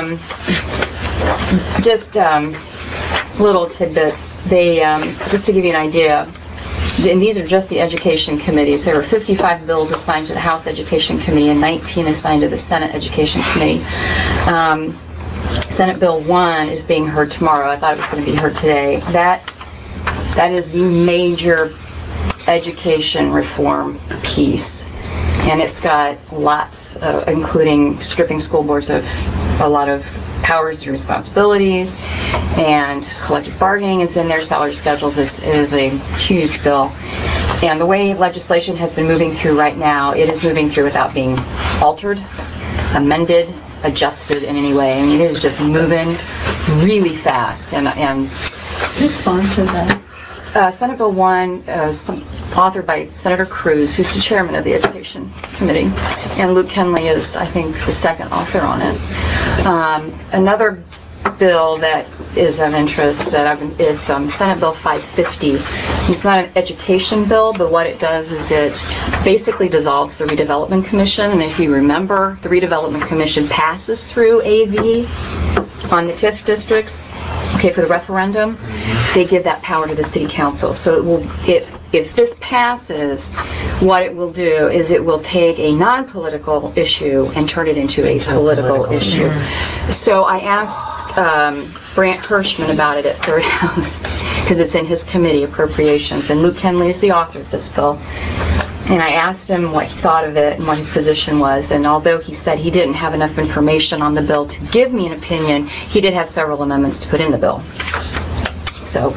Just little tidbits. They just to give you an idea. And these are just the education committees. There were 55 bills assigned to the House Education Committee and 19 assigned to the Senate Education Committee. Senate Bill 1 is being heard tomorrow. I thought it was going to be heard today. That is the major education reform piece. And it's got lots, including stripping school boards of a lot of powers and responsibilities, and collective bargaining is in there, salary schedules. It is a huge bill. And the way legislation has been moving through right now, it is moving through without being altered, amended, adjusted in any way. I mean, it is just moving really fast. And Who sponsored that? Senate Bill 1, authored by Senator Cruz, who's the chairman of the Education Committee, and Luke Kenley is, I think, the second author on it. Another bill that is of interest is Senate Bill 550. It's not an education bill, but what it does is it basically dissolves the Redevelopment Commission. And if you remember, the Redevelopment Commission passes through AV on the TIF districts, for the referendum. They give that power to the City Council. So it will, if this passes, what it will do is it will take a non-political issue and turn it into a political issue. So I asked Brant Hirschman about it at Third House, because it's in his committee, Appropriations, and Luke Kenley is the author of this bill. And I asked him what he thought of it and what his position was, and although he said he didn't have enough information on the bill to give me an opinion, he did have several amendments to put in the bill. So,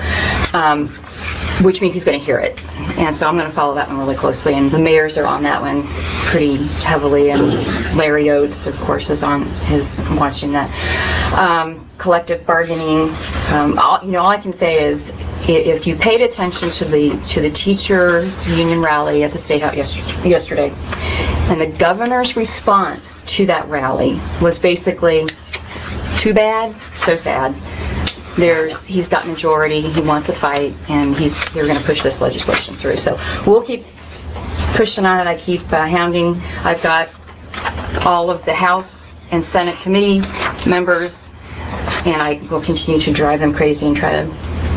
which means he's going to hear it. And so I'm going to follow that one really closely. And the mayors are on that one pretty heavily. And Larry Oates, of course, is watching that. Collective bargaining. All I can say is, if you paid attention to the teachers' union rally at the State House yesterday, and the governor's response to that rally was basically, too bad, so sad. He's got majority, he wants a fight, and they're going to push this legislation through. So we'll keep pushing on it. I keep hounding. I've got all of the House and Senate committee members, and I will continue to drive them crazy and try to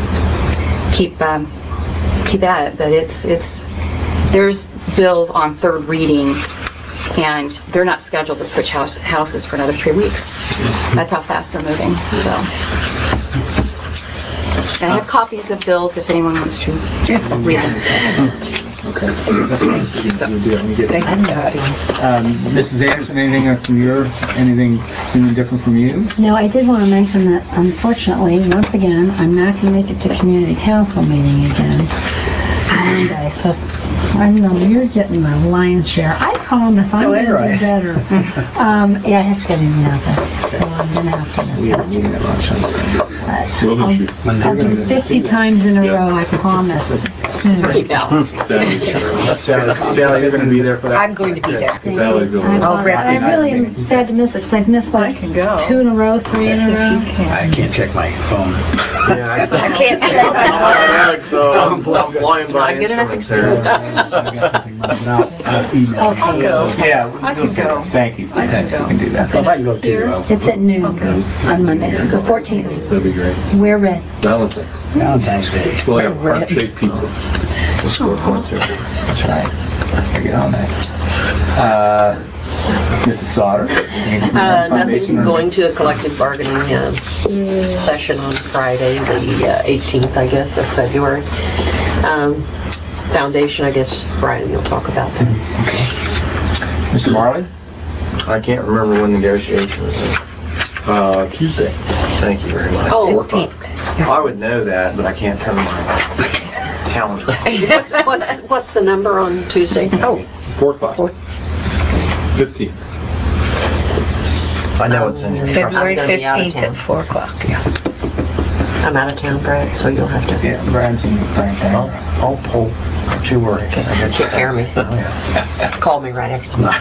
keep at it. But there's bills on third reading, and they're not scheduled to switch houses for another 3 weeks. That's how fast they're moving. So. And I have copies of bills if anyone wants to read them. Okay. Thanks. Mrs. Anderson, anything seeming different from you? No, I did want to mention that, unfortunately, once again, I'm not going to make it to community council meeting again Monday. So I know you're getting the lion's share. I promise I'm going to do better. I have to go to Indianapolis, so I'm going to have to miss it. I'll do 50 times in a row, I promise. Sally, you're going to be there for that? I'm going to be there. I really am sad to miss it, because I've missed like 2 in a row, 3 in a row. I can't check my phone. Yeah, I can't check my phone. So I'm flying by instruments here. I'll go. Yeah, I can go. Thank you. I can go. We can do that. Well, if I can go too. It's at noon on Monday, the 14th. That'd be great. Wear red. Valentine's Day. We'll have heart-shaped pizza. That's right. I get on that. Mrs. Sauter? Nothing. Going to a collective bargaining session on Friday, the 18th, I guess, of February. Foundation, I guess, Brian, you'll talk about that. Okay. Mr. Marley? I can't remember when negotiations are. Tuesday. Thank you very much. Oh, 14th. I would know that, but I can't turn my calendar. What's the number on Tuesday? Oh, 4 o'clock. 15. I know it's in here. February 15th at 4 o'clock. Yeah. I'm out of town, Brad, so you'll have to. Yeah, Brian's in Brian. I'll pull. Don't you worry. I got you. Take care of me. Call me right after tomorrow.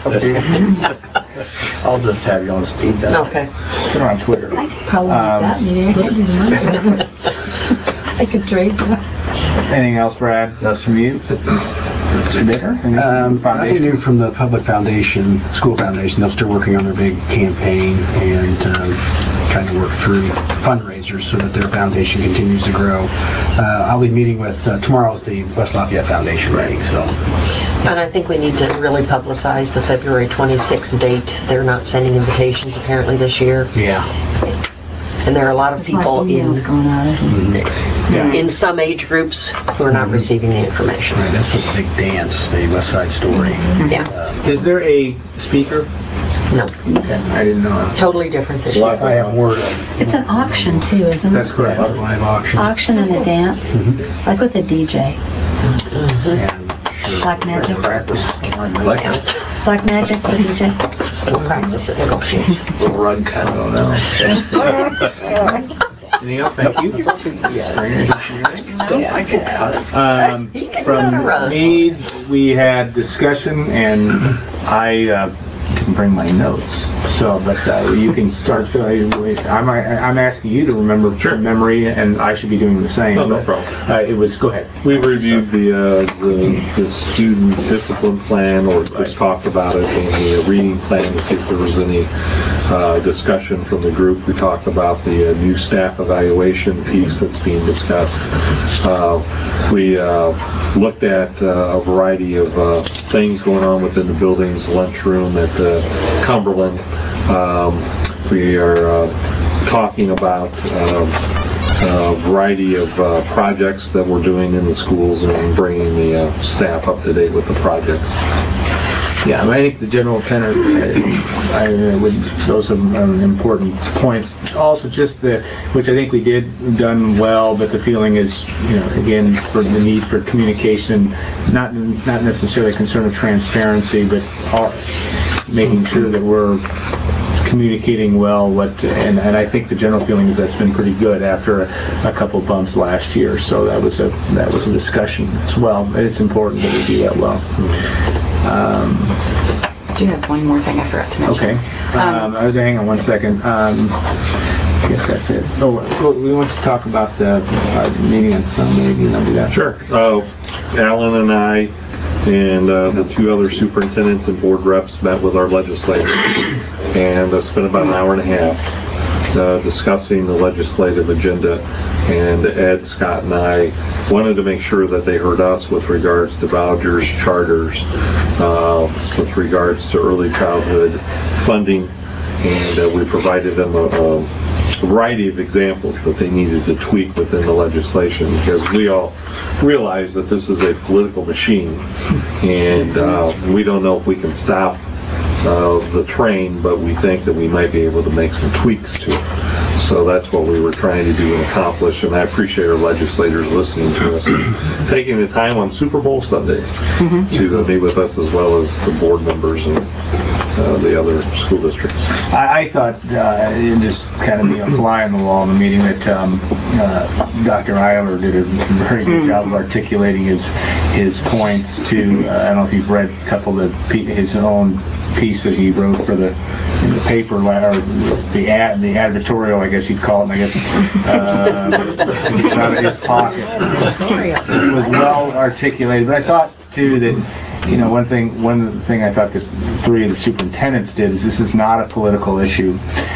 I'll just have you on speed dial. Okay. Put her on Twitter. I could probably do that meeting. I can't do the I could trade that. Anything else, Brad? That's from you? Mr. Bitter? Nothing new from the Public Foundation, School Foundation. They're still working on their big campaign and trying to work through fundraisers so that their foundation continues to grow. I'll be meeting with, tomorrow's the West Lafayette Foundation meeting, so. And I think we need to really publicize the February 26th date. They're not sending invitations apparently this year. Yeah. And there are a lot of people in some age groups who are not receiving the information. Right, that's for the big dance, the West Side Story. Yeah. Is there a speaker No, I didn't know. totally different this year. I have word. It's an auction too, isn't it? That's correct. Live auction. Auction and a dance, like with a DJ. And Black Magic. Like Black Magic, the DJ. We'll practice it negotiation. little rug cut. I don't know. Anything else? Thank you. I could cuss. From me, we had discussion, and I didn't bring my notes. So, but you can start. I'm asking you to remember from memory, and I should be doing the same. No problem. It was. Go ahead. We reviewed the student discipline plan, or just talked about it, and the reading plan to see if there was any discussion from the group. We talked about the new staff evaluation piece that's being discussed. We looked at a variety of things going on within the buildings, lunchroom at Cumberland. We are talking about a variety of projects that we're doing in the schools and bringing the staff up to date with the projects. Yeah, I think the general tenor, those are important points. Also, just which I think we done well, but the feeling is, again, for the need for communication, not necessarily a concern of transparency, but making sure that we're communicating well and I think the general feeling is that's been pretty good after a couple bumps last year. So that was a discussion as well. It's important that we do that well. I do have one more thing I forgot to mention. Okay. Hang on one second. I guess that's it. Oh, we want to talk about the meeting on Sunday. Do you want to do that? Sure. Alan and I and the two other superintendents and board reps met with our legislators and spent about an hour and a half discussing the legislative agenda. And Ed, Scott, and I wanted to make sure that they heard us with regards to vouchers, charters, with regards to early childhood funding, and we provided them a variety of examples that they needed to tweak within the legislation, because we all realize that this is a political machine, and we don't know if we can stop the train, but we think that we might be able to make some tweaks to it. So that's what we were trying to do and accomplish, and I appreciate our legislators listening to us and taking the time on Super Bowl Sunday to meet with us, as well as the board members and the other school districts. I thought, just kind of being a fly on the wall in the meeting, that Dr. Eiler did a very good job of articulating his points to, I don't know if you've read a couple of his own piece that he wrote for in the paper, or the advertorial, I guess you'd call it, and I guess out of his pocket. It was well articulated, but I thought too that one thing I thought that three of the superintendents did is this is not a political issue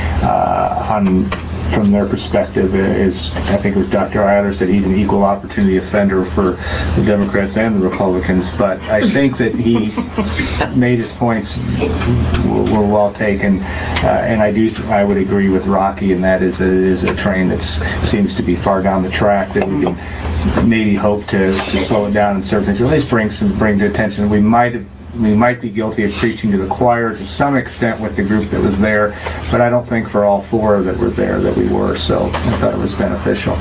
from their perspective. Is I think it was Dr. Eiler said he's an equal opportunity offender for the Democrats and the Republicans, but I think that he made his points were well taken, and I would agree with Rocky, and that is a train that seems to be far down the track that we can maybe hope to slow it down in certain things, or at least bring to attention. We might be guilty of preaching to the choir to some extent with the group that was there, but I don't think for all four that were there that we were, so I thought it was beneficial.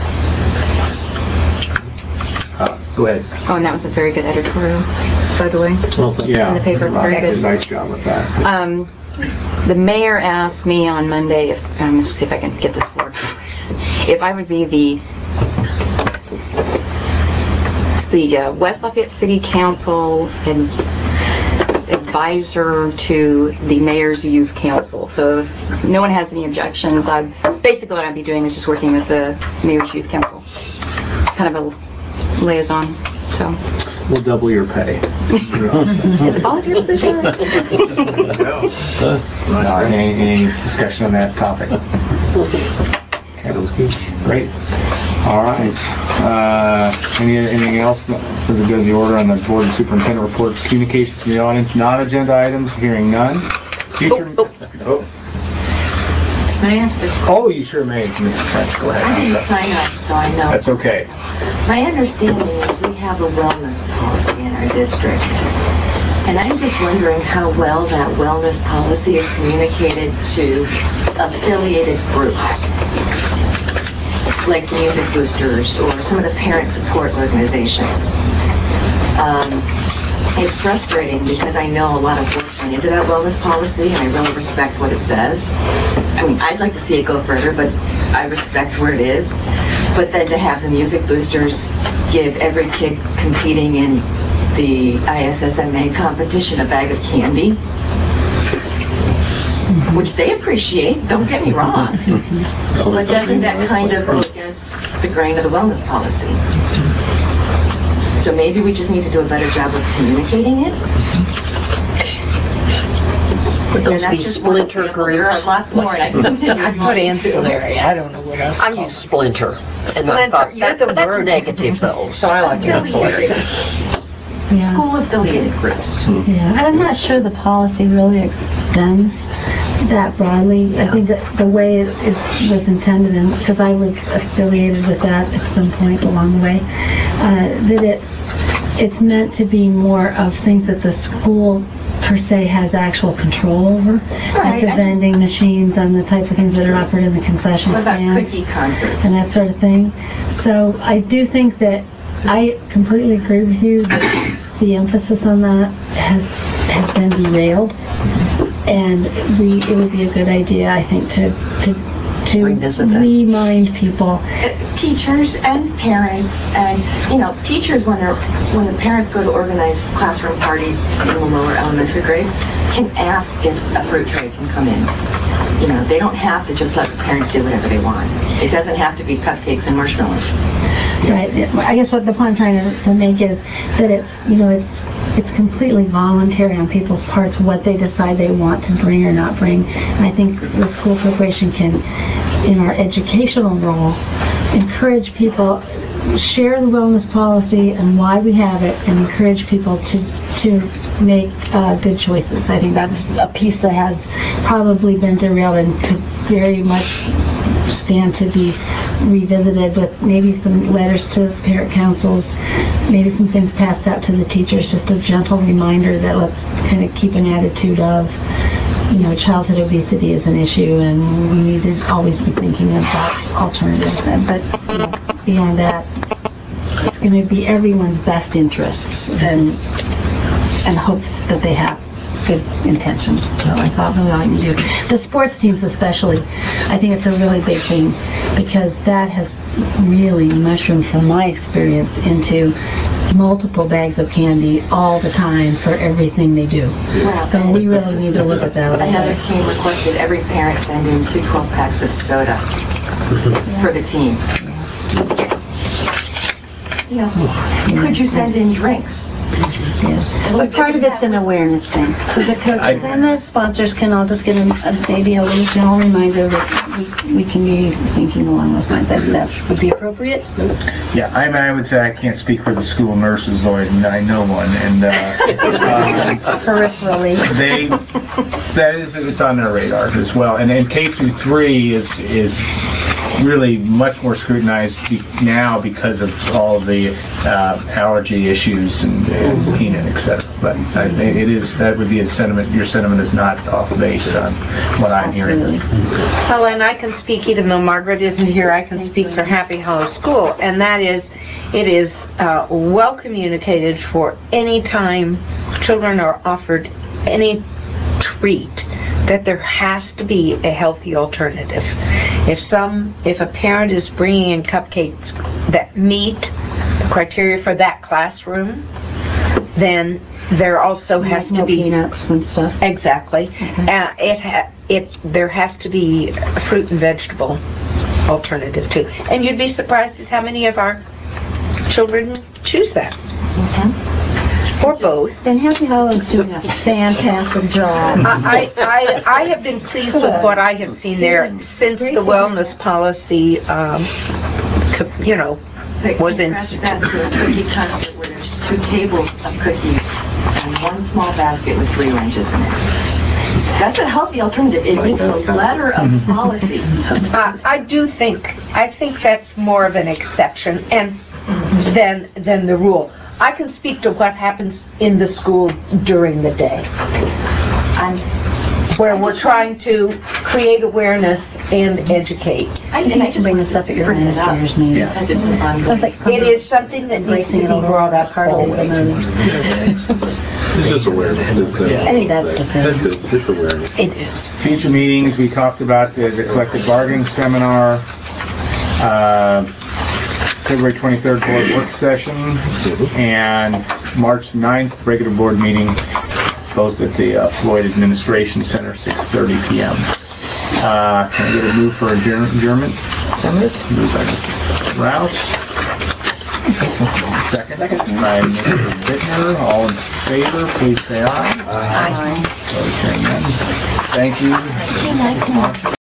Go ahead. Oh, and that was a very good editorial, by the way, in the paper. Very good. Nice job with that. The mayor asked me on Monday let's see if I can get this word, if I would be the West Lafayette City Council advisor to the mayor's youth council. So if no one has any objections, basically what I'd be doing is just working with the mayor's youth council, kind of a liaison. So we'll double your pay. It's a volunteer position. Any discussion on that topic? Great. All right. Anything else for the good of the order on the board and superintendent reports? Communication to the audience, non-agenda items. Hearing none. Future. May I answer? Oh, you sure may, Mrs. French. Go ahead. I didn't sign up, so I know. That's okay. My understanding is we have a wellness policy in our district. And I'm just wondering how well that wellness policy is communicated to affiliated groups, like the Music Boosters or some of the parent support organizations. It's frustrating because I know a lot of work went into that wellness policy, and I really respect what it says. I mean, I'd like to see it go further, but I respect where it is. But then to have the Music Boosters give every kid competing in the ISSMA competition a bag of candy, which they appreciate, don't get me wrong. But doesn't that kind of go against the grain of the wellness policy? So maybe we just need to do a better job of communicating it. Would those be splinter groups? There are lots more, and I can continue. I put ancillary. I don't know what else. I use splinter. And I Splinter, thought you're the that's word. negative though, so I like ancillary. Yeah. School affiliated groups. Yeah, and I'm not sure the policy really extends that broadly. I think that the way it was intended, and because I was affiliated with that at some point along the way, that it's meant to be more of things that the school per se has actual control over, like the vending machines and the types of things that are offered in the concession stands. What about cookie concerts? And that sort of thing. So I do think that I completely agree with you that the emphasis on that has been derailed, and it would be a good idea, I think, to remind people. Teachers and parents, and teachers when the parents go to organize classroom parties in the lower elementary grades can ask if a fruit tray can come in. They don't have to just let the parents do whatever they want. It doesn't have to be cupcakes and marshmallows. Right. I guess what the point I'm trying to make is that it's completely voluntary on people's parts what they decide they want to bring or not bring. And I think the school corporation can, in our educational role, encourage people, share the wellness policy and why we have it, and encourage people to make good choices. I think that's a piece that has probably been derailed and could very much stand to be revisited with maybe some letters to parent councils, maybe some things passed out to the teachers, just a gentle reminder that let's kind of keep an attitude of, childhood obesity is an issue and we need to always be thinking about alternatives. But beyond that, it's going to be everyone's best interests and hope that they have good intentions. So I thought really all you can do. The sports teams especially, I think it's a really big thing because that has really mushroomed, from my experience, into multiple bags of candy all the time for everything they do. Wow. So we really need to look at that. Another team requested every parent send in 2 12-packs of soda for the team. Could you send in drinks? Yes. Well, part of it's an awareness thing. So the coaches and the sponsors can all just get maybe a little general reminder that we can be thinking along those lines. That would be appropriate. Yeah, I would say I can't speak for the school nurses, though I know one, and peripherally, it's on their radar as well. And K through 3 is really much more scrutinized now because of all the allergy issues and peanut, etc. But that would be a sentiment. Your sentiment is not off base on what I'm hearing. Well, and I can speak, even though Margaret isn't here, I can speak for Happy Hollow School, and that is, it is well communicated for any time children are offered any treat that there has to be a healthy alternative. If a parent is bringing in cupcakes that meet the criteria for that classroom, then there also has to be peanuts and stuff. Exactly. Okay. There has to be a fruit and vegetable alternative too. And you'd be surprised at how many of our children choose that. Okay. Or both. And Happy Hollow's doing a fantastic job. I have been pleased with what I have seen there since the wellness policy, was instituted. That to a cookie concert where there's 2 tables of cookies and 1 small basket with 3 oranges in it. That's a healthy alternative. It meets the letter of policy. I think that's more of an exception and than the rule. I can speak to what happens in the school during the day, where we're trying to create awareness and educate. I think you can bring this up at your administrators meeting. Because it's an ongoing. Sounds like It is something that needs to be brought up always. It's just awareness. I think that's the thing. That's it. It's awareness. It is. Future meetings, we talked about the collective bargaining seminar, February 23rd board work session, and March 9th regular board meeting, both at the Floyd Administration Center, 6:30 p.m. Can I get a move for adjournment? Moved by Mrs. Rouse. Second by Mr. Bittner. All in favor, please say aye. Aye. Opposed, hearing none. Thank you.